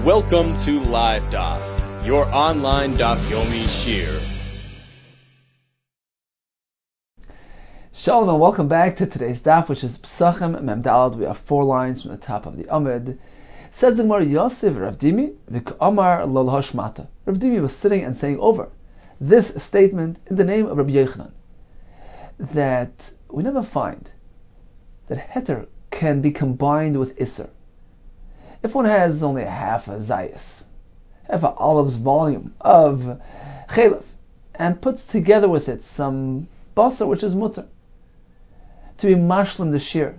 Welcome to Live Daf, your online Daf Yomi Shir. Shalom and welcome back to today's Daf, which is Pesachim Mem Daled. We have 4 lines from the top of the Amud. Says the Gemara, Yosef Rav Dimi v'Amar Lol Hashmata. Rav Dimi was sitting and saying over this statement in the name of Rabbi Yochanan, that we never find that heter can be combined with iser. If one has only a half a zayis, half an olive's volume of chalev, and puts together with it some basar, which is mutter, to be mashlim the shir.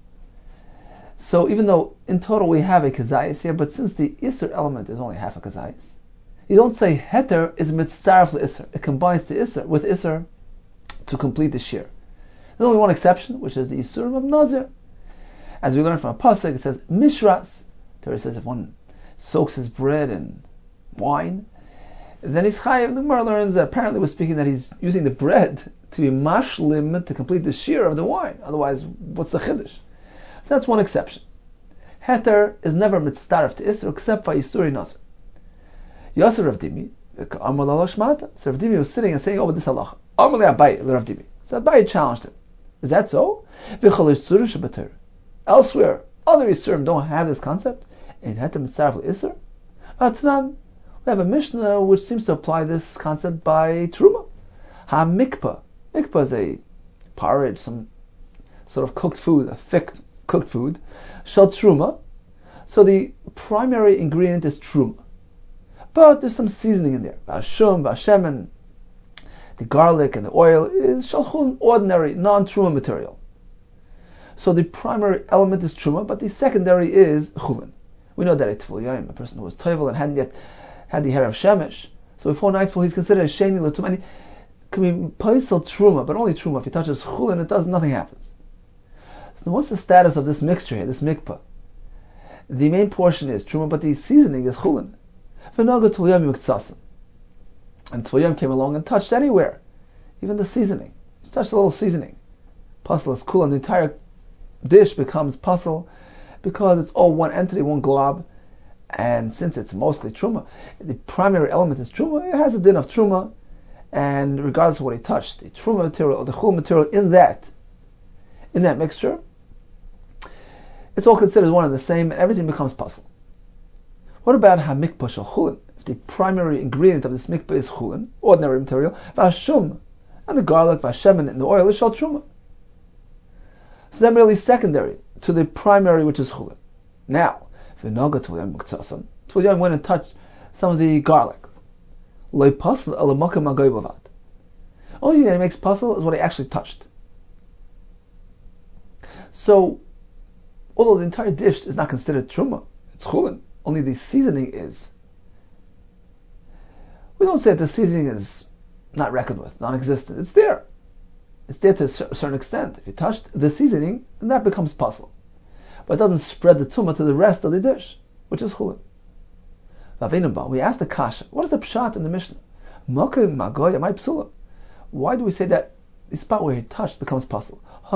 So even though in total we have a kazayis here, but since the iser element is only half a kazayis, you don't say heter is mitzaref le-iser. It combines the iser with iser to complete the shir. There's only one exception, which is the isurim of nazir. As we learned from a pasuk, it says mishras. Torah says if one soaks his bread in wine, then he's chayiv. The Gemara learns that apparently we're speaking that he's using the bread to be mashlim to complete the shir of the wine. Otherwise, what's the chiddush? So that's one exception. Heter is never mitzdaref to Isra except by Yisuri Nazir. Yosef Rav Dimi, Amar Lol Hashmata. So Rav Dimi was sitting and saying over this halacha. Amar Abaye Rav Dimi. So Abaye challenged him. Is that so? Elsewhere, other Yisurim don't have this concept. In Heter mitzdaref Isra. Vatnan, we have a Mishnah which seems to apply this concept by Truma. Ha mikpah. Mikpah is a porridge, some sort of cooked food, a thick cooked food. Shal truma. So the primary ingredient is truma, but there's some seasoning in there. Vashum, vashemen, the garlic and the oil is shalchun, ordinary, non-truma material. So the primary element is truma, but the secondary is chulin. We know that a tefil yayim, a person who was toivel and hadn't yet had the hair of shemesh, so before nightfall he's considered a sheni l'tum, and he can be paisel truma, but only truma. If he touches chulin, nothing happens. So what's the status of this mixture here, this mikpah? The main portion is truma, but the seasoning is chulin. And Tvuyam came along and touched anywhere, even the seasoning. He touched a little seasoning. Pasal is cool, and the entire dish becomes pasal because it's all one entity, one glob. And since it's mostly truma, the primary element is truma, it has a din of truma, and regardless of what he touched, the truma material or the chul material in that mixture, it's all considered one and the same, and everything becomes pasal. What about ha-mikpah shel chulin? If the primary ingredient of this mikpah is chulin, ordinary material, vashum, and the garlic, vashemen, and the oil is shel truma. So they're merely secondary to the primary, which is chulin. Now, Tvuyam went and touched some of the garlic. Only thing that makes pasal is what he actually touched. So, although the entire dish is not considered truma, it's chulin, only the seasoning is. We don't say that the seasoning is not reckoned with, non-existent. It's there. It's there to a certain extent. If you touched the seasoning, then that becomes pasal. But it doesn't spread the tumah to the rest of the dish, which is chulin. We asked the kasha, what is the pshat in the Mishnah? Why do we say that the spot where he touched becomes pasal?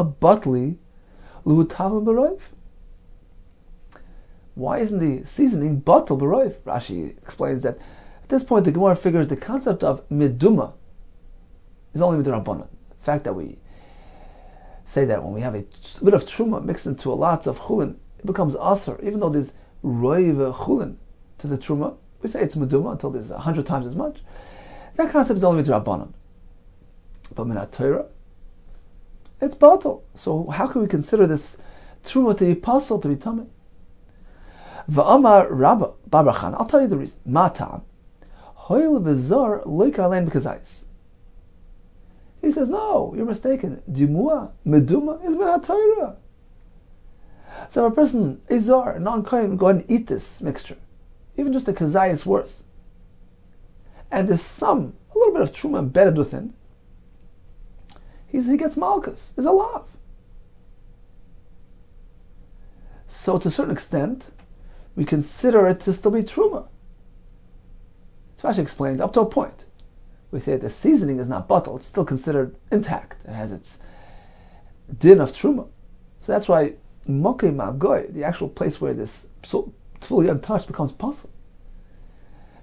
Why isn't the seasoning batal b'roiv? Rashi explains that at this point the Gemara figures the concept of miduma is only midrabanan. The fact that we say that when we have a bit of truma mixed into a lot of chulin, it becomes aser, even though there's roiv chulin to the truma. We say it's meduma until there's 100 times as much. That concept is only midrabanan. But minat Torah, it's batal. So how can we consider this truma to be pasal, to be tamei? Va'amar Rabba Babrachan. I'll tell you the reason. Matam. Hoil v'zar loik alein b'kazayis. He says, no, you're mistaken. Dimua, meduma is minat Torah. So if a person, a zar, non-kohen, go ahead and eat this mixture, even just a kazayis worth, and there's a little bit of truma embedded within, he gets malchus. There's a lav. So to a certain extent, we consider it to still be truma. So Rashi explains, up to a point. We say that the seasoning is not batal, it's still considered intact. It has its din of truma. So that's why Mokeh Magoy, the actual place where this tefillah untouched becomes possible.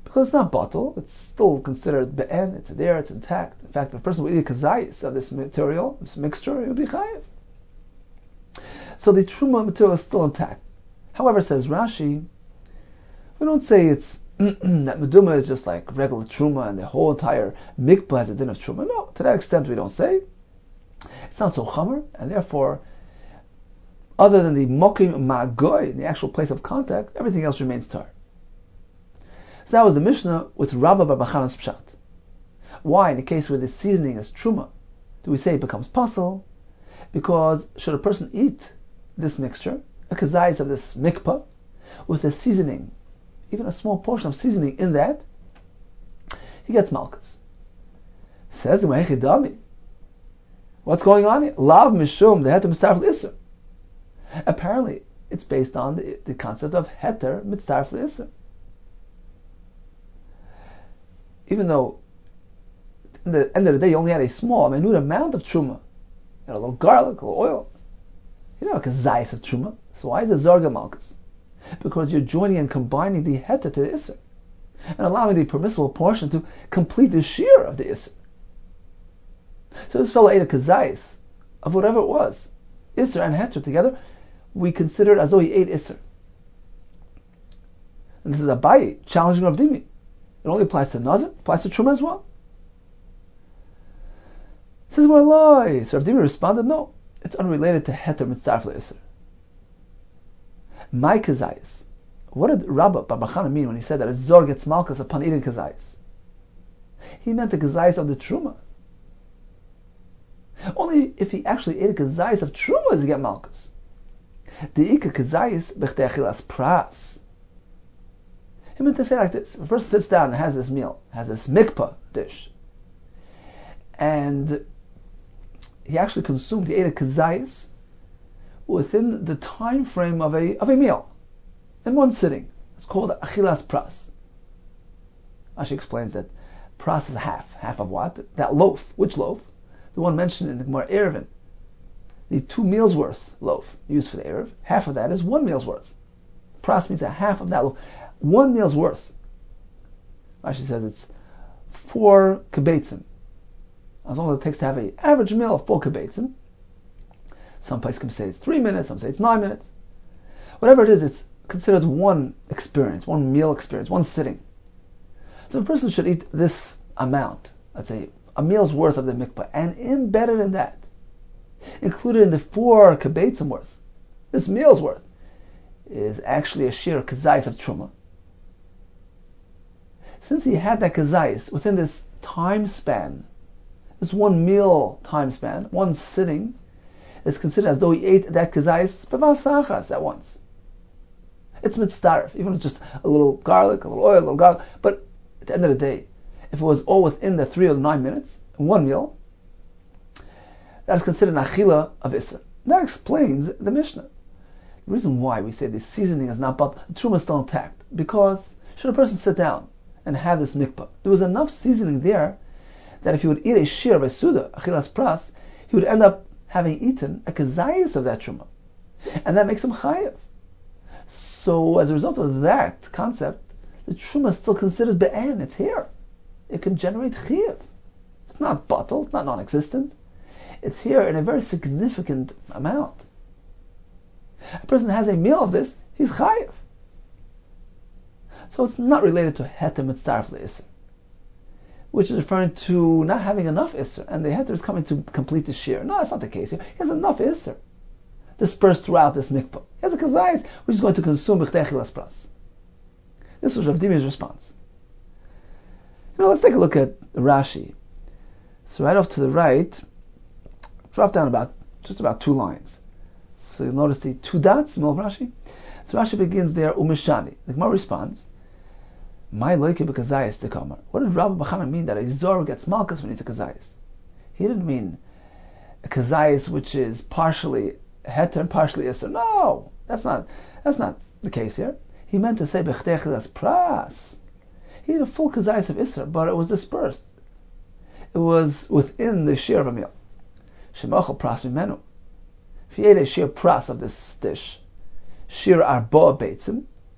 Because it's not bottle, it's still considered be'en, it's there, it's intact. In fact, if a person would eat a kazayis of this material, this mixture, it would be chayiv. So the truma material is still intact. However, says Rashi, we don't say it's that meduma is just like regular truma and the whole entire mikvah has a din of truma. No, to that extent we don't say. It's not so chamer, and therefore, other than the mokim ma'goy, the actual place of contact, everything else remains tar. So that was the Mishnah with Rabba bar Bachana's pshat. Why, in the case where the seasoning is truma, do we say it becomes pasul? Because should a person eat this mixture, a kazayis of this mikvah, with a seasoning, even a small portion of seasoning in that, he gets malchus. Says the Mehechidami, what's going on here? Lav mishum the heter mitzaref l'isser. Apparently, it's based on the concept of heter mitzaref l'isser. Even though, in the end of the day, you only had a small, minute amount of truma, you had a little garlic, a little oil. You don't have a kazayis of truma. So why is it zarga malchus? Because you're joining and combining the heter to the isser, and allowing the permissible portion to complete the shear of the isser. So this fellow ate a kazayis of whatever it was, isser and heter together. We consider it as though he ate isser. And this is Abaye challenging Rav Dimi. It only applies to nazir, applies to truma as well. It says more lie. So Rav Dimi responded, no, it's unrelated to heter mitzaref le'isser. My kazayis. What did Rabba bar Bachana mean when he said that a zor gets malchus upon eating kazayis? He meant the kazayis of the truma. Only if he actually ate a kazayis of truma does he get malchus. The ika kazayis b'chtei achilas pras. He meant to say like this: if a person sits down and has this meal, has this mikvah dish, and he actually consumed, he ate a kazayis within the time frame of a meal, in one sitting. It's called achilas pras. Rashi explains that pras is half of what? That loaf. Which loaf? The one mentioned in the Gemara Erevin. The 2 meals worth loaf used for the Erev. Half of that is 1 meal's worth. Pras means a half of that loaf. 1 meal's worth. Rashi says it's 4 kibetzim. As long as it takes to have an average meal of 4 kibetzim. Some places can say it's 3 minutes, some say it's 9 minutes. Whatever it is, it's considered one experience, one meal experience, one sitting. So a person should eat this amount, let's say a meal's worth of the mikvah, and embedded in that, included in the 4 kibetzim worth, this meal's worth, is actually a sheer kazayis of truma. Since he had that kazayis within this time span, this 1 meal time span, one sitting, is considered as though he ate that kazayis b'vasachas at once. It's mitzdaref, even if it's just a little garlic, a little oil, a little garlic. But at the end of the day, if it was all within the 3 or 9 minutes, in 1 meal, that is considered an achila of Isser. That explains the Mishnah. The reason why we say the seasoning is not, but the truma is still intact, because should a person sit down and have this mikvah, there was enough seasoning there that if he would eat a shir of a suda, achilas pras, he would end up having eaten a kazayis of that truma, and that makes him chayiv. So as a result of that concept, the truma is still considered be'en. It's here. It can generate chayiv. It's not bottled, it's not non-existent. It's here in a very significant amount. A person has a meal of this, he's chayiv. So it's not related to heter mitzaref le'isser, which is referring to not having enough isser, and the heter is coming to complete the shear. No, that's not the case here. He has enough isser dispersed throughout this mikvah. He has a kazayis which is going to consume b'chtei achilas pras. This was Rav Dimi's response. Let's take a look at Rashi. So right off to the right, drop down just about 2 lines. So you'll notice the 2 dots in the middle of Rashi. So Rashi begins there, umeshani. The Gemara responds, my loike b'kazayis tekamar. What did Rabbi Bachana mean that a zor gets malchus when he eats a kazayis? He didn't mean a kazayis which is partially heter and partially isser. No, that's not the case here. He meant to say b'chtei achilas pras. He had a full kazayis of isser, but it was dispersed. It was within the shear of a meal. Shemachal pras mimenu. If he ate a sheer pras of this dish, sheer arba beitzim,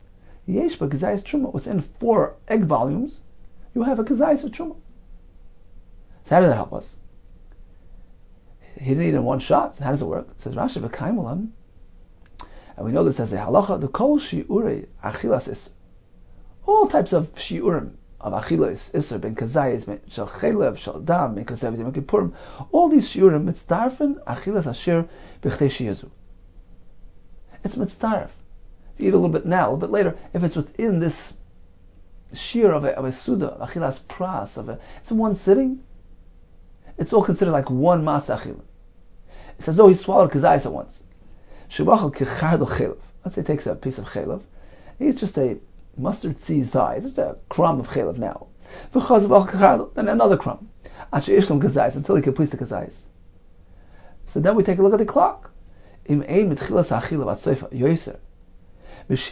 Yesh ba kazayis truma. Within 4 egg volumes, you have a kazayis of truma. So how does that help us? He didn't eat it in one shot. So how does it work? It says Rashi v'kaimulam, and we know this as a halacha. The kol shiurei achilas isur. All types of shiurim of achilas isur, ben kazayis, ben shel chelev, shel dam, ben kasev, ben kippurim. All these shiurim mitzdarfen achilas asher b'chtei shiyazu. It's mitzdarf. You eat a little bit now, a little bit later. If it's within this shear of a suda, achilas pras, it's in one sitting, it's all considered like one mas achila. It's as though he swallowed kazayis at once. Shebachal kechard chelev. Let's say he takes a piece of chelev. He's just a mustard seed size, just a crumb of chelev now. Then another crumb. Ishlam kazayis, until he completes the kazayis. So then we take a look at the clock. Im ein mit chilas achila vat soifa yoiser. If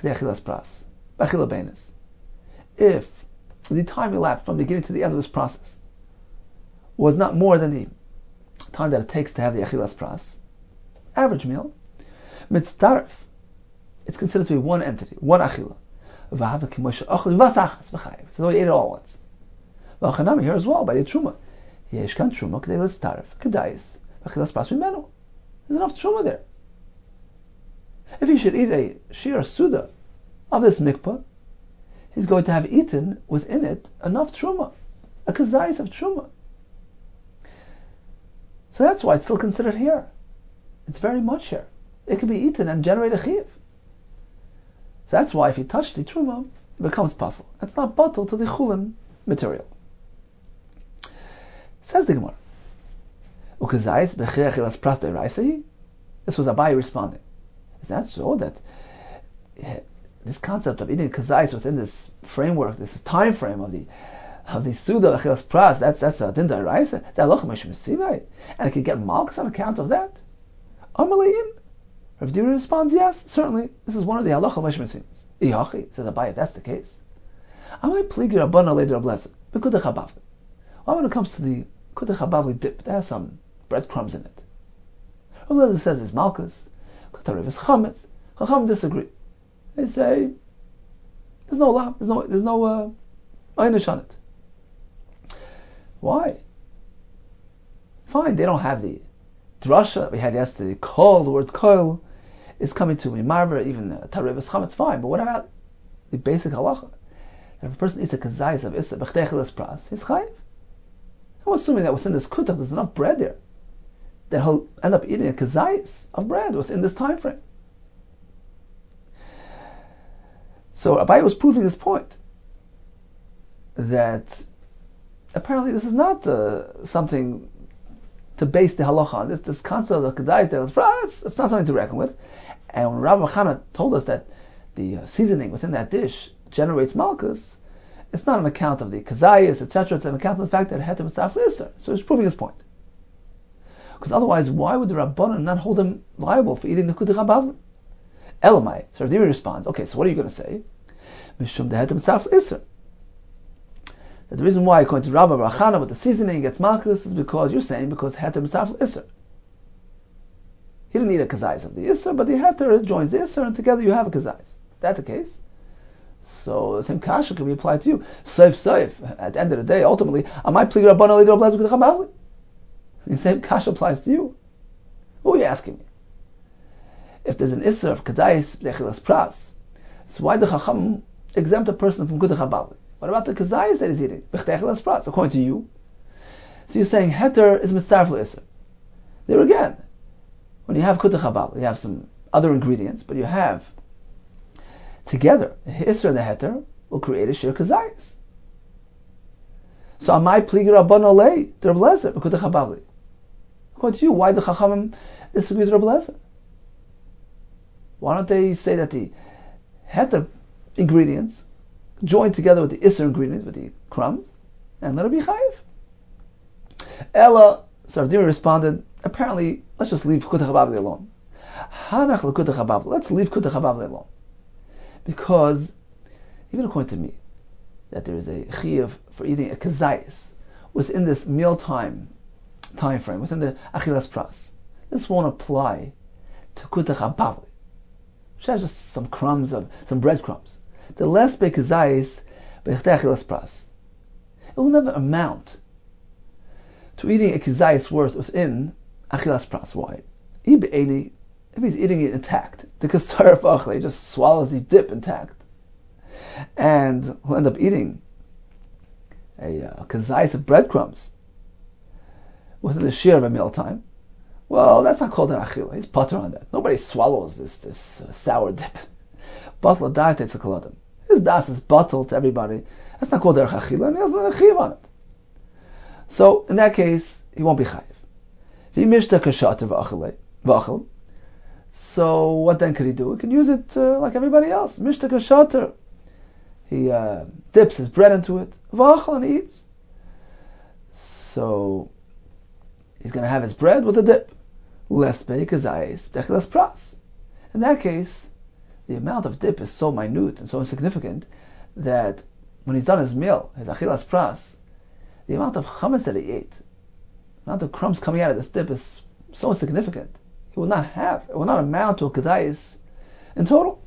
the time elapsed from the beginning to the end of this process was not more than the time that it takes to have the achilas pras, average meal, mitzdarif, it's considered to be one entity, one achila. So he ate it all once. Here as well, by the truma. There's enough truma there. If he should eat a shir suda of this mikpah, he's going to have eaten within it enough truma, a kazayis of truma. So that's why it's still considered here. It's very much here. It can be eaten and generate a chiv. So that's why if you touch the truma, it becomes pasul. It's not batal to the chulin material. Says the Gemara, ukazayis b'chei achilas pras de'raisai. This was Abai responding. Is that so that this concept of eating kazayis within this framework, this time frame of the suda achilas pras, that's a din da'iraisa, that halacha mishum sinai, and it can get malchus on account of that? Amalein. Rav Dira responds, yes, certainly. This is one of the halacha mishum sinas. Iyachi says Abai, if that's the case, amay pligi rabbana leider ablesa b'kudach habavli. Well, when it comes to the kudach habavli dip, it has some breadcrumbs in it. Rav Lezer says it's malchus. Katarev is chametz. Chacham disagree. They say there's no lam, there's no einish on it. Why? Fine, they don't have the drasha that we had yesterday. Kol, the word kol, is coming to mimarver, even tarev is chametz. Fine, but what about the basic halacha? If a person eats a kazayis of issa b'chtechilas pras, he's chayiv. I'm assuming that within this kutach there's enough bread there that he'll end up eating a kazayis of bread within this time frame. So Abai was proving this point, that apparently this is not something to base the halacha on. This concept of kazayis, it's not something to reckon with. And when Rabbi Chana told us that the seasoning within that dish generates malchus, it's not an account of the kazayis, etc. It's an account of the fact that it had to be mitzvah iser. So he's proving his point. Because otherwise, why would the Rabbanan not hold him liable for eating the kudach habavli? Elamai. So Rav Dira responds, okay, so what are you going to say? Mishum dehet mitzvah iser. That the reason why, according to Rabbi Barachana, with the seasoning gets malchus is because you're saying because heter mitzvah iser. He didn't eat a kazayis of the iser, but the heter joins the iser, and together you have a kazayis. Is that the case? So the same kasha can be applied to you. Soif. At the end of the day, ultimately, amai pligi rabbana leider ablesa kudach habavli. The same kasha applies to you. What are you asking me? If there's an isser of kadayis b'lechilas pras, so why the chacham exempt a person from kudach habavli? What about the kazayis that he's eating? B'lechilas pras, according to you. So you're saying heter is mitzaref l'isser. There again, when you have kudach habavli, you have some other ingredients, but you have together the isser and the heter will create a shir kazayis. So amai pligi rabbana lei der Lezer b'kudach habavli. According to you, why the Chachamim disagree with Rabbi Lezer? Why don't they say that the heter ingredients join together with the isser ingredients, with the crumbs, and let it be chayiv? Ella, so Rav Dira responded, apparently, let's just leave kudach habavli alone. Hanach l'kudach habavli. Let's leave kudach habavli alone. Because, even according to me, that there is a chiyuv for eating a kazayis within this mealtime time frame, within the achilas pras. This won't apply to kudach habavli. which has just some breadcrumbs. The less bekazayis b'chtei achilas pras. It will never amount to eating a kazayis worth within achilas pras. Why? If he's eating it intact, the kasar of he just swallows the dip intact, and he'll end up eating a kazayis of breadcrumbs within the shear of a mealtime. Well, that's not called an achila. He's pater on that. Nobody swallows this sour dip. Batal da'at etzakoladim. His das is batal to everybody. That's not called derech achila, and he has an achiv on it. So in that case, he won't be chayiv. V'imishta kashater v'achil. So what then could he do? He can use it like everybody else. Mishta kashater. He dips his bread into it, v'achil, and eats. So he's going to have his bread with a dip. Less beikazayis dechilas pras. In that case, the amount of dip is so minute and so insignificant that when he's done his meal, his achilas pras, the amount of chametz that he ate, the amount of crumbs coming out of this dip is so insignificant. It will not amount to a kedayis in total.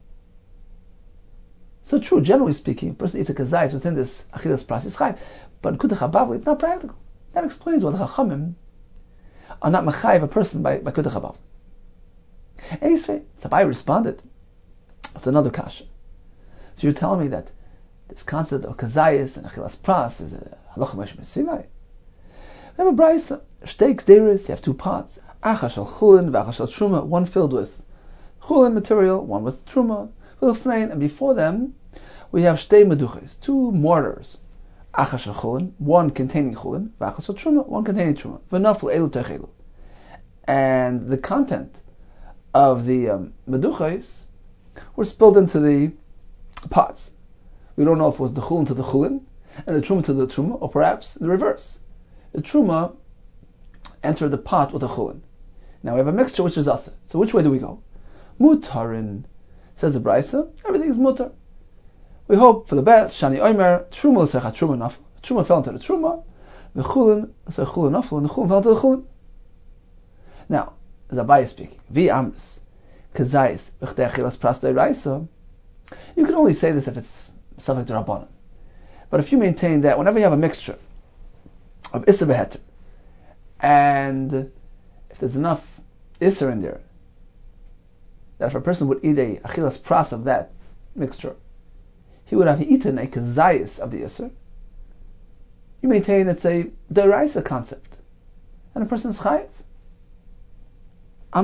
So true, generally speaking, a person eats a kedayis within this achilas pras is chayv, but in kudach habavli, it's not practical. That explains why the chachamim are not mechayiv a person by kudach habavli. Eisvei, Sabai responded with another kasha. So you're telling me that this concept of kazayis and achilas pras is a halacha moshe Sinai. We have a brayso, shtei kderis, you have two pots, acha shel chulin v'acha shel truma, one filled with chulin material, one with truma, and before them we have shtei meduches, two mortars, acha shel chulin, one containing chulin, v'acha shel truma, one containing truma, v'naflu elu techelu, and the content of the meduches were spilled into the pots. We don't know if it was the chulin to the chulin and the truma to the truma, or perhaps the reverse. The truma entered the pot with the chulin. Now we have a mixture which is asa. So which way do we go? Mutarin, says the brayso, everything is mutar. We hope for the best. Shani omer, truma l'secha truma nafla. Truma fell into the truma, the chulin l'secha chulin nafla, and the chulin fell into the chulin. Now, as Abai is speaking, vi amris, kazayis, v'chtei achilas pras de'raisa, you can only say this if it's safek d'rabbanan. But if you maintain that whenever you have a mixture of isser v'heter, and if there's enough isser in there, that if a person would eat a achilas pras of that mixture, he would have eaten a kazayis of the isser, you maintain it's a d'oraisa concept, and a person is chayiv. So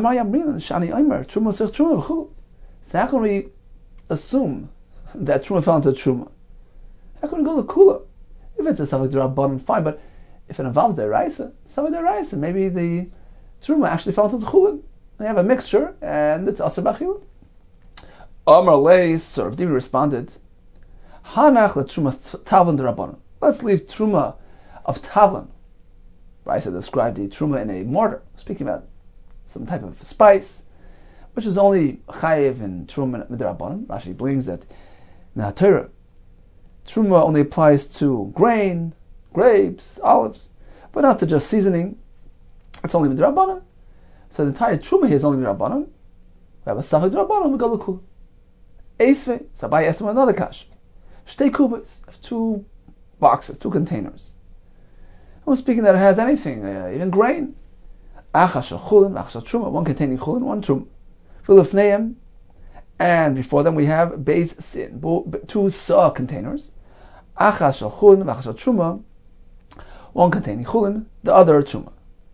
how can we assume that truma fell into truma? How can we go to kula? If it's a safek d'rabbanan, fine, but if it involves d'oraisa, maybe the truma actually fell into the chulin. They have a mixture, and it's aser b'achila. Amar leis, Rav Dimi responded, Hanach le'truma tavlan d'rabbanan. Let's leave truma of tavlan. Raisa described the truma in a mortar, speaking about some type of spice, which is only chayiv in truma midrabanan. Rashi brings that in the Torah, truma only applies to grain, grapes, olives, but not to just seasoning. It's only midrabanan. So the entire truma here is only midrabanan. We have a safek midrabanan, we go l'kula. Eisvei, Sabai asked him another kash. Shtei kubas, two boxes, two containers. Who's speaking that it has anything, even grain? Acha shel chulin, acha shel truma, one containing chulin, one truma. V'lifneihem, and before them we have beis sin, two saw containers. Acha shel chulin, acha shel truma, one containing chulin, the other truma.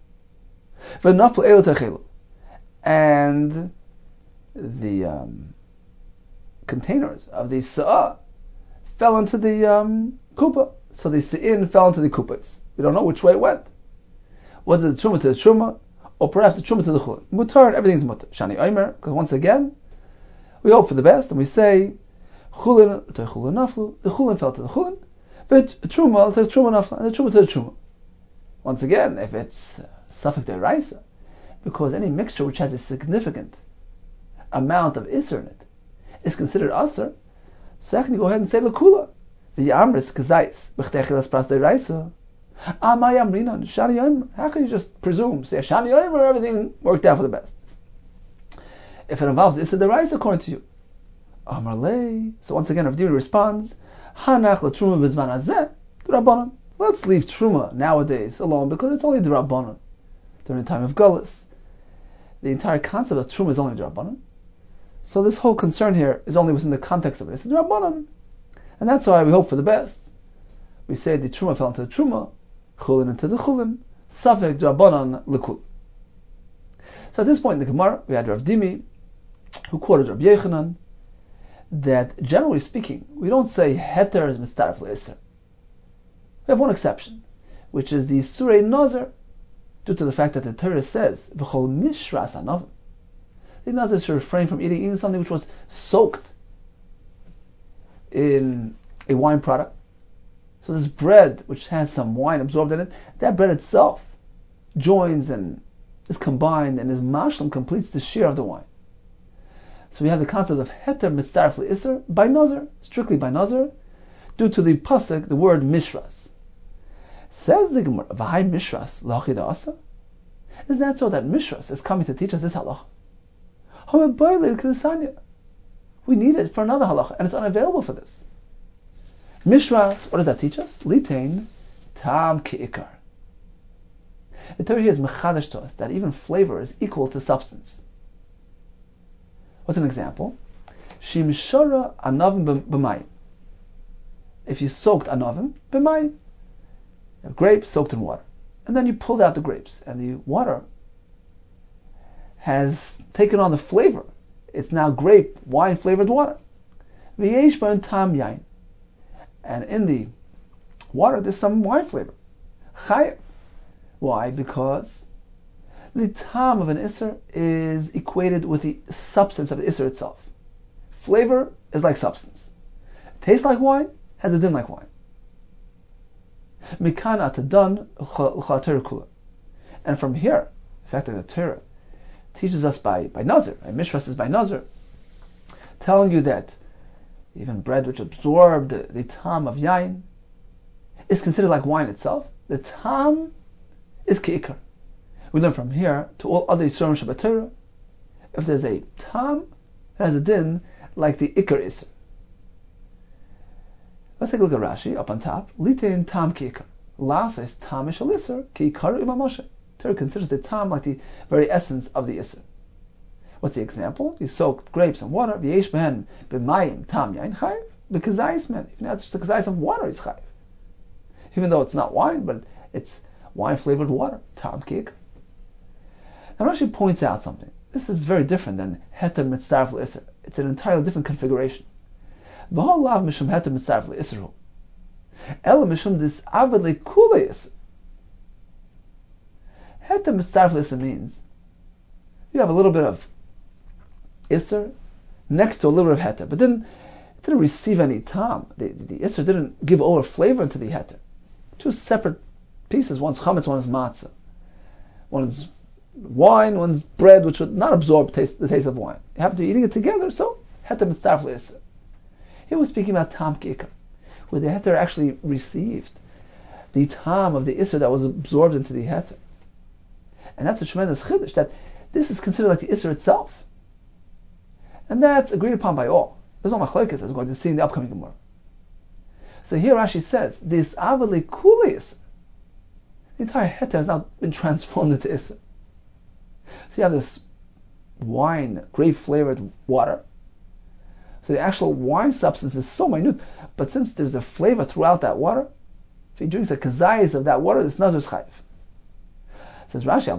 V'naflu elu techelu, and the containers of the saw fell into the kupa. So the sin fell into the kupas. We don't know which way it went. Was it the truma to the truma, or perhaps the truma to the chulin? Mutar, everything's mutar. Shani omer, because once again, we hope for the best, and we say, chulin to chulin naflu, the chulin fell to the chulin, but truma to truma naflu, and the truma to the truma. Once again, if it's safek d'oraisa, because any mixture which has a significant amount of isser in it is considered aser, so I can go ahead and say l'kula. V'yamris kazayis, b'chtei achilas pras d'oraisa. How can you just presume, say Shani Yomer, everything worked out for the best? if it involves Issa Deraisa according to you. Amar lei. So once again, Rav Dimi responds, Hanach l'truma b'zman hazeh d'Rabbanan. Let's leave truma nowadays alone because it's only d'Rabbanan. During the time of Gullus, the entire concept of truma is only d'Rabbanan. So this whole concern here is only within the context of it. It's d'Rabbanan. And that's why we hope for the best. We say the truma fell into the truma, chulin into the chulin, safek d'Rabbanan l'kul. So at this point in the Gemara, we had Rav Dimi, who quoted Rabbi Yochanan, that generally speaking, we don't say heter is mistaref le'isr. We have one exception, which is the surei nazar, due to the fact that the Torah says v'chol mishras hanavim. The nazar should refrain from eating even something which was soaked in a wine product. So this bread, which has some wine absorbed in it, that bread itself joins and is combined and is mashlam, completes the share of the wine. So we have the concept of heter mitzaref le'isr by nazar, strictly by nazar, due to the pasuk, the word mishras. Says the Gemara, v'hai mishras l'achid asa? Is that so that mishras is coming to teach us this halacha? We need it for another halacha, and it's unavailable for this. Mishras, what does that teach us? Litain tam ki'ikar. The Torah here is mechadash to us that even flavor is equal to substance. What's an example? Shimshara anavim b'mayim. If you soaked anavim b'mayim, grapes soaked in water, and then you pulled out the grapes, and the water has taken on the flavor. It's now grape, wine flavored water. V'yesh b'en tam yain, and in the water there's some wine flavor. Chayev. Why? Because the tam of an isser is equated with the substance of the isser itself. Flavor is like substance. Tastes like wine, has a din like wine. Mikan atadan l'chater kula. And from here, the fact that the Torah teaches us by nazar, mishras is by nazar, telling you that even bread which absorbed the tam of yain is considered like wine itself. The tam is ki'ikar. We learn from here to all other Yisrael Shabbat Torah, if there's a tam, it has a din like the ikar isser. Let's take a look at Rashi up on top. Litain tam ki'ikar. La says tam ishal isser ki'ikar imamoshe. Torah considers the tam like the very essence of the isser. What's the example? You soak grapes in water. V'yesh behen b'mayim tam yain chayiv. B'kazayis man. Even that's just a kazayis of water is chayiv. Even though it's not wine, but it's wine flavored water. Tam ki'ikar. Now Rashi points out something. This is very different than heter mitzaref le'isr. It's an entirely different configuration. V'hol lav mishum heter mitzaref le'isr. Ela mishum dis avad le'kule isr. Heter mitzaref le'isr means you have a little bit of isr next to a little bit of heter, but it didn't receive any tam. The isr didn't give over flavor into the heter. Two separate pieces. One's chametz, one is matzah. One's wine, one's bread, which would not absorb the taste of wine. You have to be eating it together, so heter mitzaref le'isr. Here we're speaking about tam ki'ikar, where the heter actually received the tam of the isr that was absorbed into the heter. And that's a tremendous chiddush, that this is considered like the isr itself. And that's agreed upon by all. There's no machlokes, as we're going to see in the upcoming Gemara. So here Rashi says, this avali kule isr. The entire heter has now been transformed into isr. So you have this wine, grape-flavored water. So the actual wine substance is so minute, but since there's a flavor throughout that water, if he drinks a kazayis of that water, this nazar is chayiv. Says Rashi,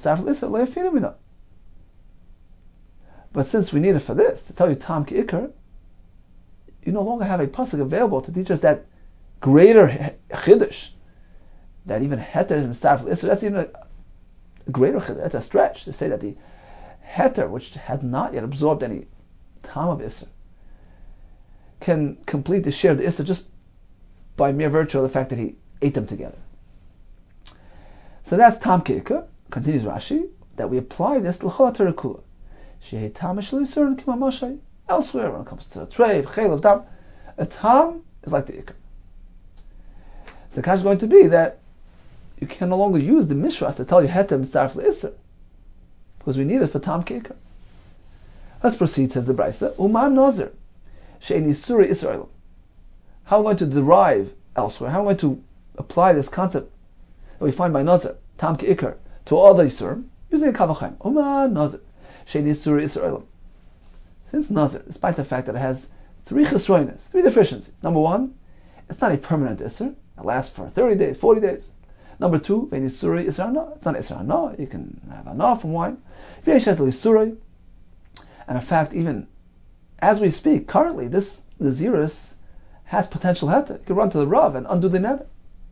but since we need it for this, to tell you tam ki'ikar, you no longer have a pasuk available to teach us that greater chiddush, that even heter is mitzaref l'isr. That's even a greater chiddush. That's a stretch to say that the heter, which had not yet absorbed any tam of isr, can complete the share of the isr just by mere virtue of the fact that he ate them together. So that's tam ki'ikar. Continues Rashi, that we apply this l'chol Torah kula. Shehei tam shel isur k'ma moshe. Elsewhere, when it comes to a tray, chayil, tam, a tam is like the ikar. So the kash is going to be that you can no longer use the mishras to tell you heter mitzaref le'isr, because we need it for tam ki'ikar. Let's proceed, says the Brisa. Uman Nazir. She'eni Suri Israel. How am I going to derive elsewhere? How am I going to apply this concept that we find by Nazir, Tam Ke'ikar, to all the Yisurim? Using a Kavachim. Uman Nazir. She'eni Suri Israel. Since Nazir, despite the fact that it has three chesroinus, three deficiencies. Number one, it's not a permanent Isser. It lasts for 30 days, 40 days. Number two, Ve'eni Suri Isra Hana. It's not Isra Hana. You can have Hana from wine. Ve'eshet Suri. And in fact, even as we speak, currently, the Zirus has potential heter. You can run to the Rav and undo the nether.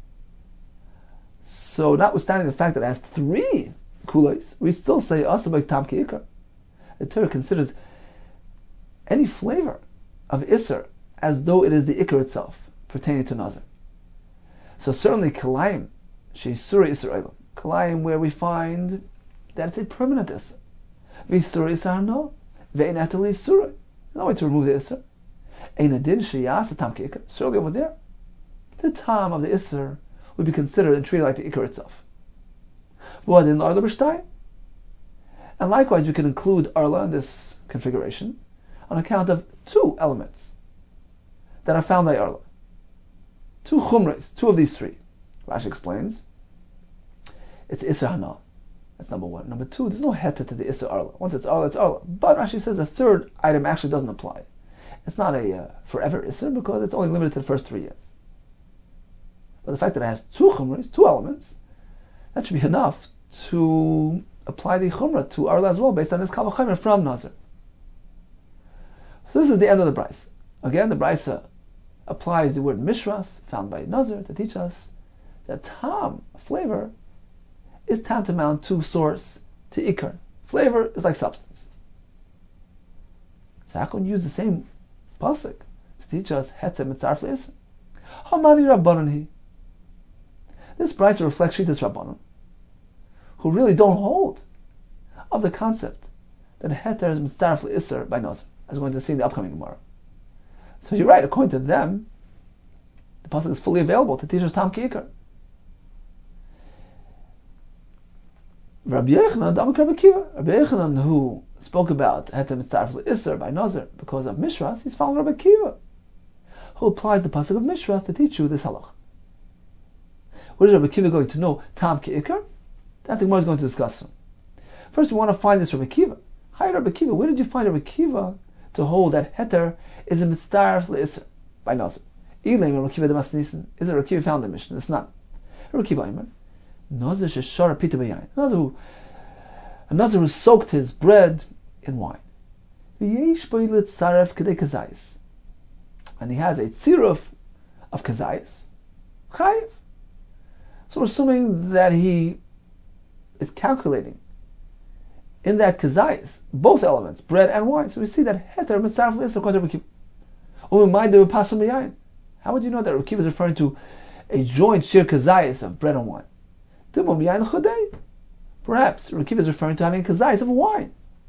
So, notwithstanding the fact that it has three kulais, we still say Asabek Tam Ke'ikar. The Torah considers any flavor of Isser as though it is the Ikar itself, pertaining to Nazir. So certainly Kalayim, Sheisuri Isser Kalayim, where we find that it's a permanent Isser. V'Isuri Isser no. Ve'in Atali Isuri. No way to remove the Isser. Ein Adin Sheyas Tam Ke'ikar. Certainly over there, the Tam of the Isser would be considered and treated like the Ikar itself. V'Adin Arla B'Shtayim. And likewise, we can include Arla in this configuration on account of two elements that are found by Arla. Two chumres, two of these three. Rashi explains, it's Isser Hana. That's number one. Number two, there's no heta to the Isser Arla. Once it's Arla, it's Arla. But Rashi says a third item actually doesn't apply. It's not a forever Isser because it's only limited to the first 3 years. But the fact that it has two chumres, two elements, that should be enough to apply the chumrah to Arla as well, based on this Kal V'Chomer from Nazir. So this is the end of the Brisa. Again, the Brisa applies the word mishras, found by Nazir, to teach us that tam, flavor, is tantamount to source, to ikar. Flavor is like substance. So how can we use the same pasuk to teach us hetzem mitzarf le'isr? Hamani Rabbanan. This Brisa reflects Shitas Rabbanan, who really don't hold of the concept that heter is mitzarf le'isr by Nazir, as we're going to see in the upcoming Gemara. So you're right, according to them, the pasuk is fully available to teach us Tam Ke'ikar. Rabbi Yochanan, Rabbi Yochanan, who spoke about Heter Mitzaref L'Isser by Nazir because of Mishras, he's following Rabbi Akiva, who applies the pasuk of Mishras to teach you this halach. What is Rabbi Akiva going to know? Tam Ke'ikar? That the Gemara is going to discuss soon. First, we want to find this Rabbi Akiva. Hi, Rabbi Akiva. Where did you find Rabbi Akiva to hold that Heter is a Mitzaref L'Isser by Nazir? Ilim Rabbi Akiva Demas Nisan. Is it Rabbi Akiva found in the Mishnah? It's not. Rabbi Akiva Aimer. Nazir sheshara pita b'yayin. A Nazir who soaked his bread in wine. And he has a tziruf of kazayis. Chayiv. So we're assuming that he is calculating in that kazayis both elements, bread and wine. So we see that heter mitzaref l'isr according to Rabbi Akiva. How would you know that Rabbi Akiva is referring to a joint shir kazayis of bread and wine? Perhaps Rabbi Akiva is referring to having a kazayis of wine.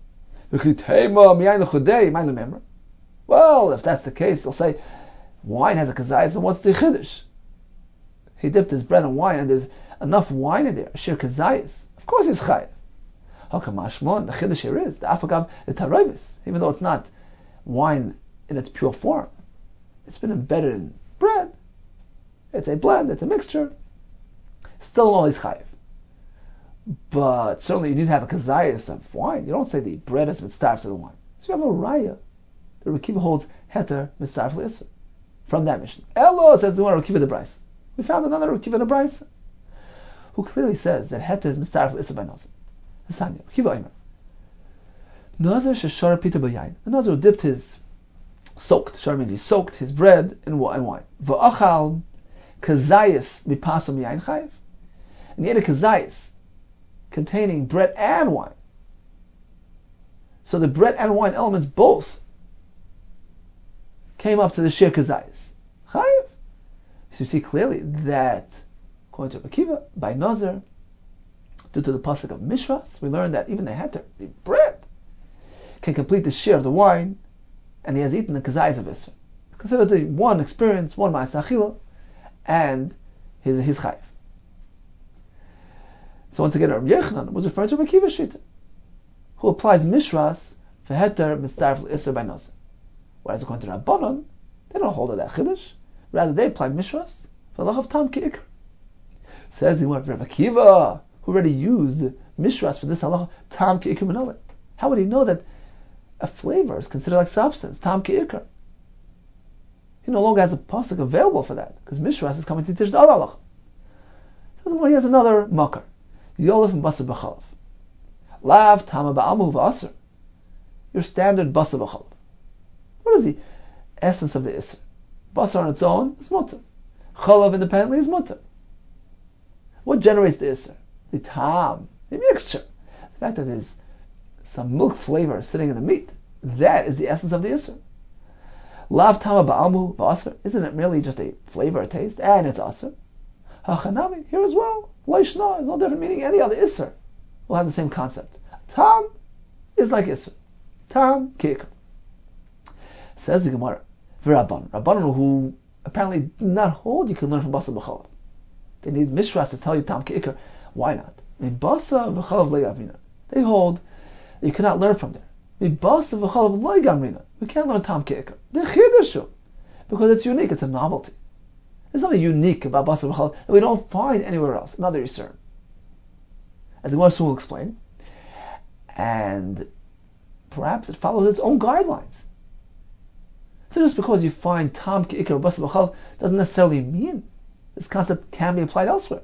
Well, if that's the case, you'll say, wine has a kazayis, then what's the chiddush? He dipped his bread in wine, and there's enough wine in there, a shir kazayis. Of course he's chayiv. The chiddush here is, the afagav, the tarovis, even though it's not wine in its pure form. It's been embedded in bread. It's a blend, it's a mixture. Still all is chayiv. But certainly you need to have a kazayis of wine. You don't say the bread is mitzaref to the wine. So you have a raya. The Rabbi Akiva holds heter mitzaref l'isr from that mission. Elo says the one Rabbi Akiva the Brisa. We found another Rabbi Akiva the Brisa who clearly says that heter is mitzaref l'isr by Nazir. Hasanya, Rabbi Akiva Aimer. Nazir sheshara pita b'yayin. The Nazir who soaked. Shara means he soaked his bread in wine. V'achal kazayis mipasam yayin chayiv. And he ate a kazayis containing bread and wine. So the bread and wine elements both came up to the shir kazayis. Chayiv. So you see clearly that, according to Rabbi Akiva, by Nazir, due to the pasuk of Mishras, we learn that even the heter, the bread, can complete the shir of the wine, and he has eaten the kazayis of Isra. Consider the one experience, one ma'aseh achila, and his chayiv. So once again, Rabbi Yochanan was referring to Rabbi Akiva Shita, who applies Mishras V'heter mitzdarf l'isser by nazir. Whereas according to Rabbanon, they don't hold it that chiddush. Rather, they apply mishras for the of tam ki'ikr. Says the Rabbi Akiva, who already used mishras for this halacha, tam ki'ikr minolet. How would he know that a flavor is considered like substance, tam ki'ikr? He no longer has a pasuk available for that, because mishras is coming to teach the other halacha. So he has another makar. Yolef and basar b'chalav. Lav tama ba'amu v'asr. Your standard basar b'chalav. What is the essence of the isser? Basar on its own is mutter. Chalav independently is mutter. What generates the isser? The tam, the mixture. The fact that there's some milk flavor sitting in the meat. That is the essence of the isser. Lav tama ba'amu v'asr. Isn't it merely just a flavor, a taste? And it's asr. Hachanami, here as well. Leishna is no different meaning any other isser. We'll have the same concept. Tam is like isser. Tam ki'ikr. Says the Gemara, Rabbanon who apparently do not hold you can learn from basar b'chalav. They need mishras to tell you tam ki'ikr. Why not? Basar b'chalav le'yavina. They hold that you cannot learn from there. Basar b'chalav le'gamrina. We can't learn tam ki'ikr. The chidushu, because it's unique. It's a novelty. There's something unique about basar b'chalav that we don't find anywhere else. Another yisur. And the Gemara soon will explain. And perhaps it follows its own guidelines. So just because you find tam ki'ikr or basar b'chalav doesn't necessarily mean this concept can be applied elsewhere.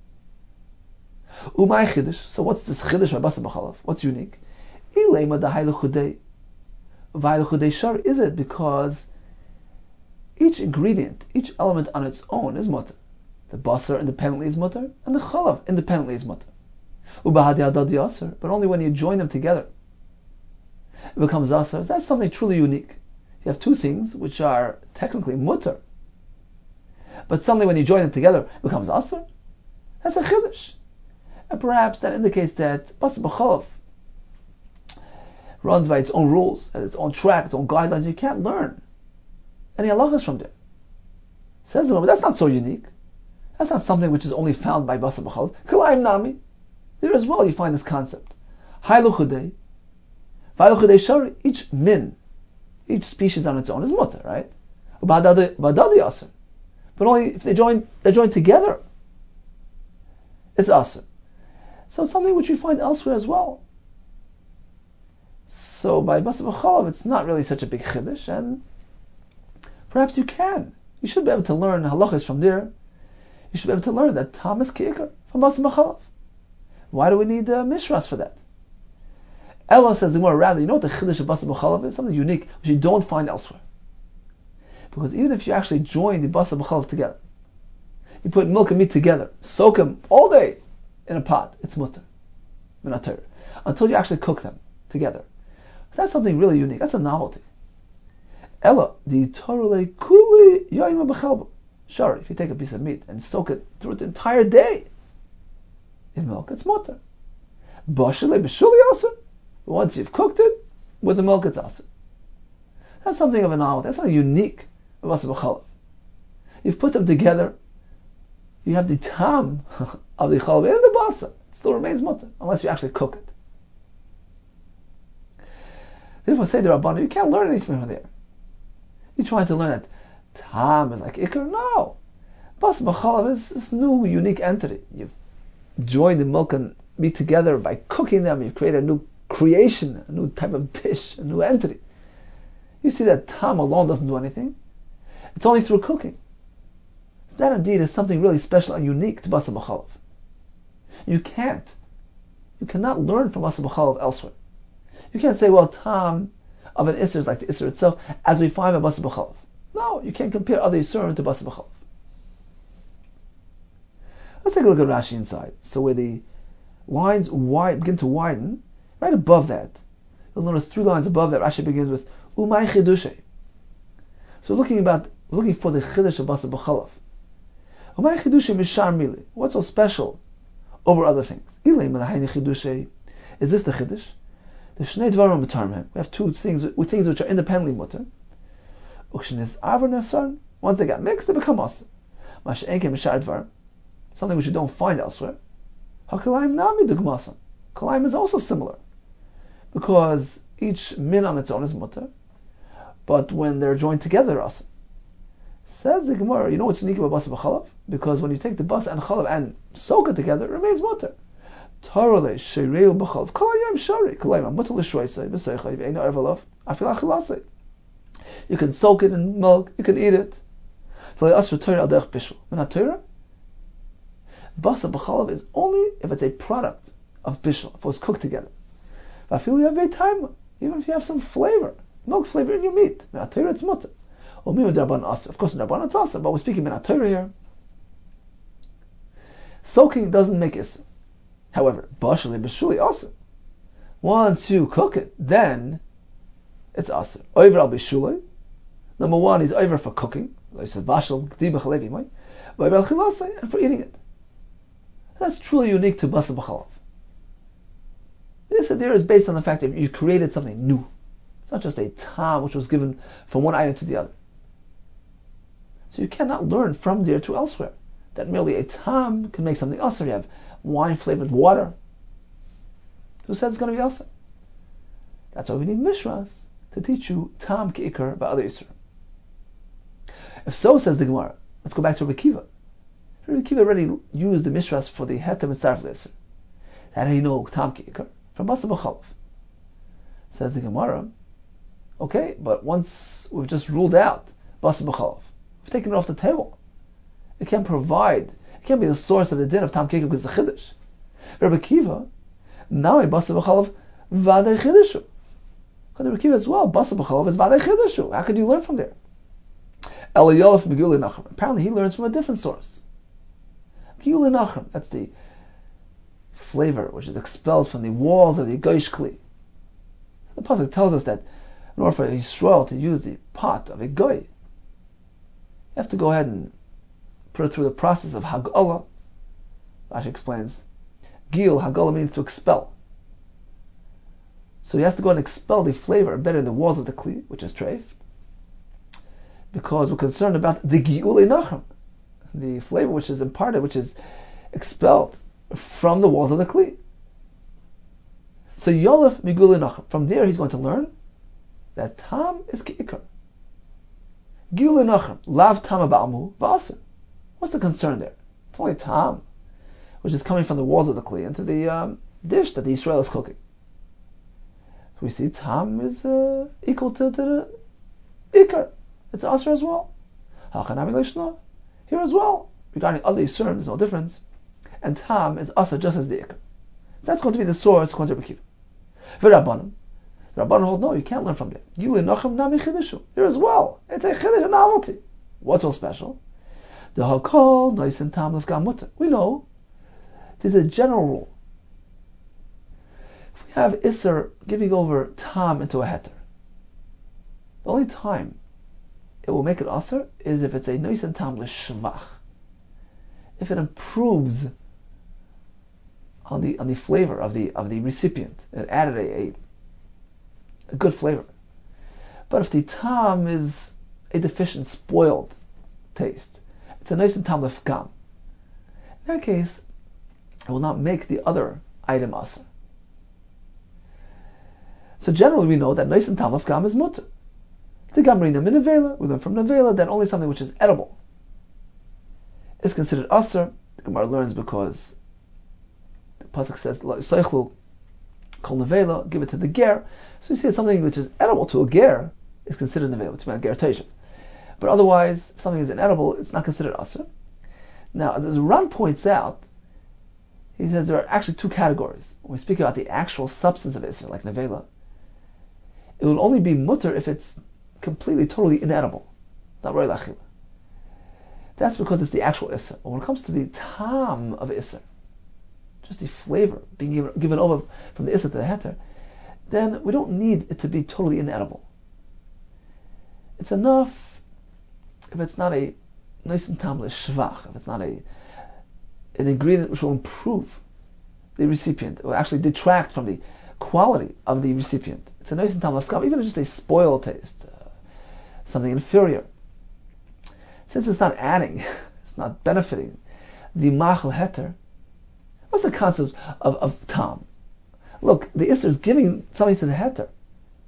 Umay chiddush. So what's this chiddush by basar b'chalav? What's unique? Ilema dahai l'chudei v'hai l'chudei shar. Is it because each ingredient, each element on its own is mutter? The basar independently is mutter, and the chalav independently is mutter. Ubahadi adadi asar. But only when you join them together it becomes asar. That's something truly unique. You have two things which are technically mutter, but suddenly when you join them together, it becomes asr. That's a chiddush. And perhaps that indicates that basar b'chalav runs by its own rules, at its own track, its own guidelines. You can't learn any halachas from there. Says the Gemara, that's not so unique. That's not something which is only found by basar b'chalav. Kalayim nami. There as well you find this concept. Haylu chudei, vaylu chudei shari. Each min, each species on its own is mutter, right? Badadi asr. But only if they're joined together, it's asr. So it's something which we find elsewhere as well. So by basar b'chalav, it's not really such a big chiddush, and perhaps you can. You should be able to learn halachas from there. You should be able to learn that tam is ki'ikr from basar b'chalav. Why do we need mishras for that? Ella says the Gemara, rather, you know what the chiddush of basar b'chalav is? Something unique which you don't find elsewhere. Because even if you actually join the basar b'chalav together, you put milk and meat together, soak them all day in a pot, it's mutter, until you actually cook them together. So that's something really unique. That's a novelty. Ella, the Torah kuli yayim b'chalba. Sure, if you take a piece of meat and soak it through the entire day in milk, it's mutter. Bashale b'shuli also. Once you've cooked it with the milk, it's asr. That's something of a novelty. That's something unique about basar b'chalav. You've put them together. You have the tam of the chalav and the basar. It still remains mutter unless you actually cook it. Therefore, say the Rabbanan, you can't learn anything from there. You're trying to learn that tam is like ikr. No, basar b'chalav is this new unique entity. You've joined the milk and meat together by cooking them. You've created a new creation, a new type of dish, a new entity. You see that tam alone doesn't do anything. It's only through cooking. That indeed is something really special and unique to basar b'chalav. You cannot learn from basar b'chalav elsewhere. You can't say, well, tam of an isser is like the isser itself, as we find by basar b'chalav. No, you can't compare other yisurim to basar b'chalav. Let's take a look at Rashi inside. So where the lines begin to widen, right above that, you'll notice 3 lines above that, Rashi begins with Umay chidushay. So we're looking for the chiddush of basar b'chalav. Umay chidushay mishar mili. What's so special over other things? Ilay malahayni chidushay. Is this the chiddush? The shnei dvarim b'tarmim. We have two things which are independently mutter. Ukshenis avar nasar. Once they got mixed, they become asr. Masha'enke mishar dvarim. Something which you don't find elsewhere. Hakalayim nami dugmasan. Kalayim is also similar, because each min on its own is mutter, but when they're joined together, also. Says the Gemara, you know what's unique about basa b'chalav? Because when you take the basa and chalav and soak it together, it remains mutter. Tarole sheireu b'chalav kolayim shari kolayim mutter l'shroisei b'seichai v'eino ervalav afil achilasei. You can soak it in milk, you can eat it. Asr Torah al derech bishul. Not Torah. Basa b'chalav is only if it's a product of bishul, if it was cooked together. Afil you have time, even if you have some flavor, milk flavor in your meat. Not Torah, it's mutter. Of course, in Rabban it's awesome, but we're speaking about Torah here. Soaking doesn't make isser. However, bashali b'shuli awesome. Once you cook it, then it's awesome. Over al b'shuli. Number one, he's over for cooking. Like said, bashal k'di b'chalevi moy. Over al chilasei, and for eating it. That's truly unique to basa b'chalav. This idea is based on the fact that you created something new. It's not just a tam which was given from one item to the other. So you cannot learn from there to elsewhere that merely a tam can make something else. You have wine flavored water. Who said it's going to be else? That's why we need mishras to teach you tam ki'ikar by other isra. If so, says the Gemara, let's go back to Rabbi Kiva. Rabbi Kiva already used the mishras for the hetem and sarf isra. How do you know tam ki'ikar? From basa b'chalav. Says the Gemara, okay, but once we've just ruled out basa b'chalav, we've taken it off the table. It can't provide, it can't be the source of the din of tam ki'ikar because it's the chiddush. Rabbi Kiva, now a basa b'chalav vadei chiddushu. Rabbi Kiva as well, basa b'chalav is vadei chiddushu. How could you learn from there? Eliyolef Megillah Nachum. Apparently he learns from a different source. Megillah Nachum, that's the flavor which is expelled from the walls of the Goyish Kli. The pasuk tells us that in order for Yisrael to use the pot of a goy, you have to go ahead and put it through the process of Hagala. Rashi explains, Gil, Hagala means to expel. So he has to go and expel the flavor embedded in the walls of the Kli, which is treif, because we're concerned about the Gi'ulei Nachem, the flavor which is imparted, which is expelled from the walls of the Kli. So Yolef Migulei Nachem. From there he's going to learn that tam is ki'ikar. Gi'ulei Nachem, lav tam ba'amu v'aser. What's the concern there? It's only tam, which is coming from the walls of the Kli into the dish that the Israel is cooking. So we see tam is equal to the ikar. It's aser as well. Here as well. Regarding other Yisurim, there's no difference. And tam is aser just as the ikar. So that's going to be the source according to Rabbi Kiva. V'Rabbanim hold, no, you can't learn from there. Gilui Nachem nami chidushu. Here as well. It's a chiddush, a novelty. What's so special? The hakol noisen tam lefgam mutter. We know there's a general rule. If we have Isser giving over tam into a heter, the only time it will make it aser is if it's a noisen tam l'shvach. If it improves on the flavor of the recipient, it added a good flavor. But if the tam is a deficient, spoiled taste, it's a nice and tam lefgam. In that case, it will not make the other item aser. So generally we know that nice and tam lefgam is mutter. The gamrina min nevela, we learn from nevela that only something which is edible is considered aser. The Gemara learns because the pasuk says soichlu kol nevela, give it to the ger. So you see that something which is edible to a ger is considered nevela, which means ger teisha. But otherwise, if something is inedible, it's not considered aser. Now, as Ran points out, he says there are actually two categories. When we speak about the actual substance of isser, like nevela, it will only be mutter if it's completely, totally inedible, not roy lachila. That's because it's the actual isser. But when it comes to the tam of isser, just the flavor being given over from the isser to the heter, then we don't need it to be totally inedible. It's enough if it's not a nice and tam shvach, if it's not an ingredient which will improve the recipient, it will actually detract from the quality of the recipient. It's a nice and tam lefgam, even if it's just a spoiled taste, something inferior. Since it's not adding, it's not benefiting the machal heter. What's the concept of tam? Look, the isser is giving something to the heter.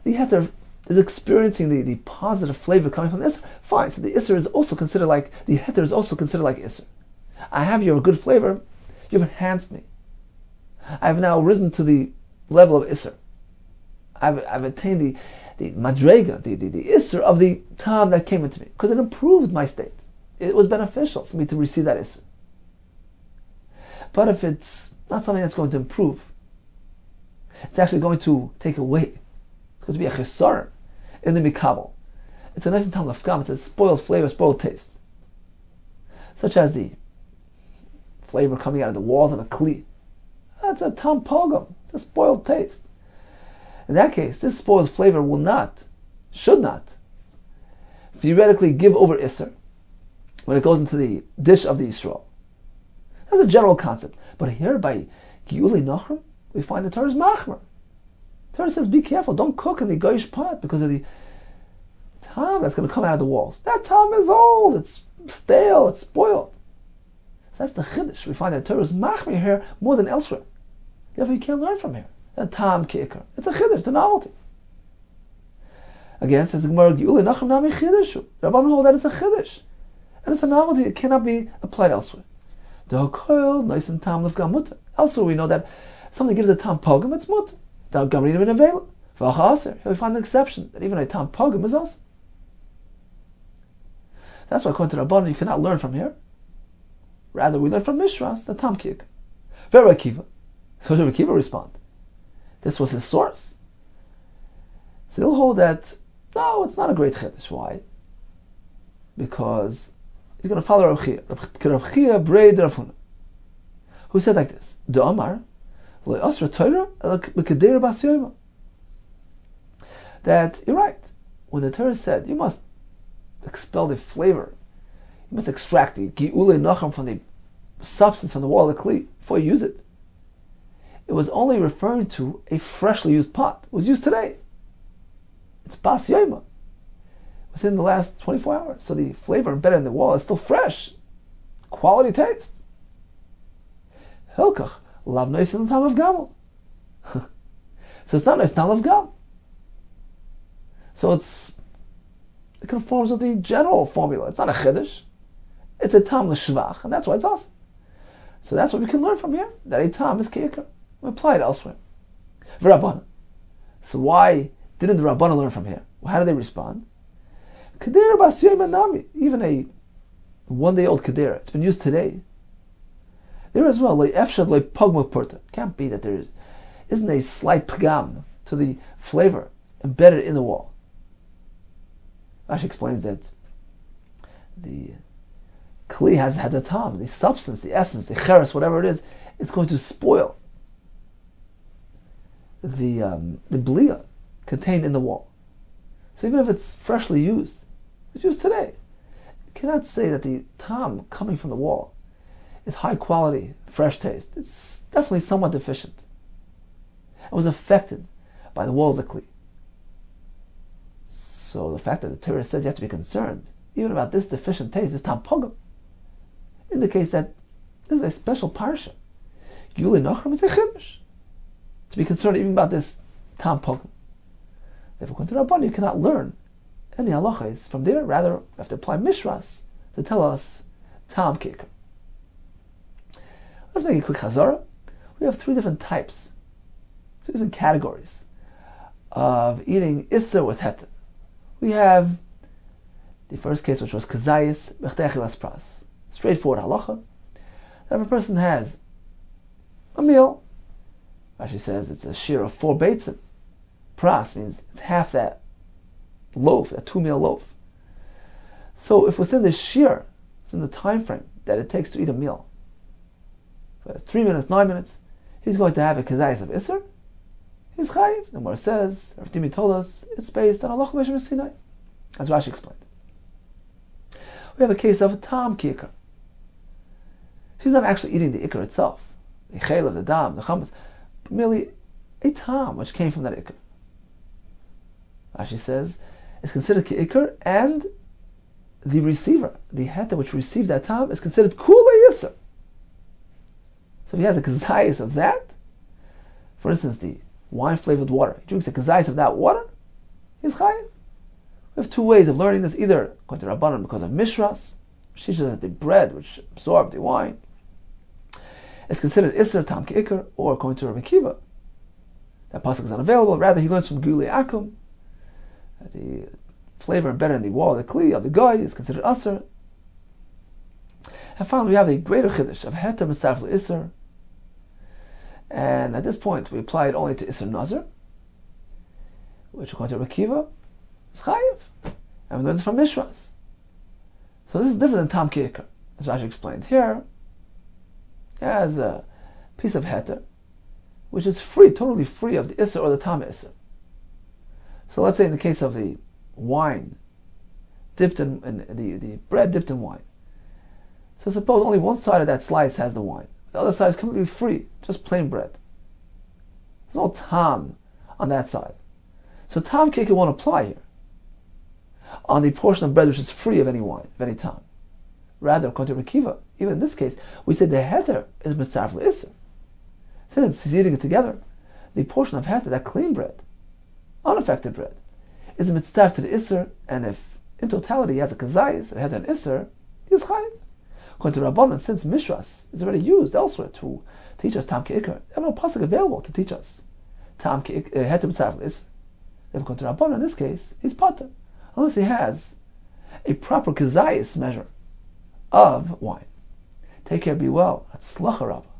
the heter is experiencing the positive flavor coming from the Isser. Fine, so the Isser is also considered like, the heter is also considered like Isser. I have your good flavor, you've enhanced me. I've now risen to the level of Isser. I've attained the madrega, the Isser of the tam that came into me, because it improved my state. It was beneficial for me to receive that Isser. But if it's not something that's going to improve, it's actually going to take away. It's going to be a chisar in the mikabel. It's a nice tam lafgam. It's a spoiled flavor, spoiled taste, such as the flavor coming out of the walls of a kli. That's a tam pogum. It's a spoiled taste. In that case, this spoiled flavor should not, theoretically give over Isser when it goes into the dish of the Yisrael. That's a general concept. But here by Giuli Nachrim, we find the Torah is machmer. The Torah says, be careful, don't cook in the goyish pot because of the tam that's going to come out of the walls. That tam is old, it's stale, it's spoiled. So that's the chiddush. We find that the Torah is machmer here more than elsewhere. Therefore, you can't learn from here. That tam ki'ikar. It's a chiddush, it's a novelty. Again, says the Gemara, Giuli Nachrim nami chiddushu. The Rabbanan hold that it's a chiddush. And it's a novelty, it cannot be applied elsewhere. Elsewhere we know that if something gives a tam pogum, it's mut. Here we find an exception, that even a tam pogum is us. That's why according to Rabbanan you cannot learn from here. Rather we learn from Mishras, the tam ki'ikar. Very Akiva. So Rabbi Akiva respond. This was his source. So he'll hold that, no, it's not a great chiddush. Why? Because he's going to follow Rav Chia. Rav Chia Brei Rav Huna, who said like this: "The Amar le'asra Torah l'kedera bas yoyma." That you're right. When the Torah said you must expel the flavor, you must extract the gi'ulei nacham from the substance from the wall of the kli before you use it. It was only referring to a freshly used pot. It was used today. It's bas yoyma. Within the last 24 hours. So the flavor embedded in the wall is still fresh. Quality taste. Hilkach, lav nois in the time of gamel. So it's not nois tam of gam. So it conforms with the general formula. It's not a chiddush. It's a tam l'shvach, and that's why it's awesome. So that's what we can learn from here, that a tam is ki'ikar. We apply it elsewhere. V'Rabbanan. So why didn't the Rabbanan learn from here? How did they respond? Kedera bas yoyma nami, even a 1-day-old kedera, it's been used today. There as well, le'efshad le'pogma purta. Can't be that there isn't a slight pagam to the flavor embedded in the wall. Rashi explains that the kli has had the tam, the substance, the essence, the cheres, whatever it is, it's going to spoil the blia contained in the wall. So even if it's freshly used, it's used today, you cannot say that the tam coming from the wall is high quality, fresh taste. It's definitely somewhat deficient. It was affected by the wall of the kli. So the fact that the Torah says you have to be concerned even about this deficient taste, this tam pogum, indicates that this is a special parsha. Giuli Nachrim is a chiddush. To be concerned even about this tam pogum. Therefore, according to Rabbanan, you cannot learn any halachas from there. Rather, you have to apply mishras to tell us tam ki'ikar. Let's make a quick chazara. We have 3 different types, 2 different categories of eating isser with heter. We have the first case, which was kazayis b'chtechilas pras, straightforward halacha. That if a person has a meal, Rashi says it's a shir of 4 beitzim. Pras means it's half that loaf, that 2-meal loaf. So if within the shir, it's in the time frame that it takes to eat a meal, 3 minutes, 9 minutes, he's going to have a kazayis of isser. He's chayiv. The Gemara says, Rav Dimi told us, it's based on halacha b'shem Sinai, as Rashi explained. We have a case of a tam ki'ikar. She's not actually eating the ikar itself, the chayil of the dam, the chametz, but merely a tam which came from that ikar. Rashi says it's considered ki'ikar, and the receiver, the heter which received that tam, is considered kula yisr. So if he has a kazayis of that, for instance, the wine-flavored water, he drinks a kazayis of that water, he's chayiv. We have two ways of learning this, either according to Rabbanan because of Mishras, which teaches that the bread which absorbed the wine is considered Isser Tam Ke'ikr, or according to Rabbi Kiva, that pasuk is unavailable. Rather, he learns from Gulei Akum that the flavor embedded in the wall of the kli of the guy is considered Asr. And finally, we have a greater chiddush of Heter Misaref Isser, and at this point we apply it only to Isser Nazar, which according to Rabbi Kiva is chayiv, and we learn this from Mishras. So this is different than Tam Ke'ikr, as Rashi explained here. It has a piece of heter, which is free, totally free of the Isser or the Tam Isser. So let's say in the case of the wine dipped in the bread dipped in wine. So suppose only one side of that slice has the wine, the other side is completely free, just plain bread. There's no tam on that side. So Tam Ke'ikr won't apply here on the portion of bread which is free of any wine, of any tam. Rather, according to Rabbi Kiva, even in this case, we said the heter is mitzaref l'isser. Since it's eating it together, the portion of heter, that clean bread, unaffected bread, is mitzaref to the isser, and if in totality he has a kazayis, a heter and isser, he is chayiv. According to Rabbanan, since Mishras is already used elsewhere to teach us Tam Ke'ikr, there are no pasuk available to teach us Tam Ke'ikr, heter mitzaref l'isser. According to Rabbanan, in this case, he's pater, unless he has a proper kazayis measure of wine. Take care, be well. That's Slacha Rabbah.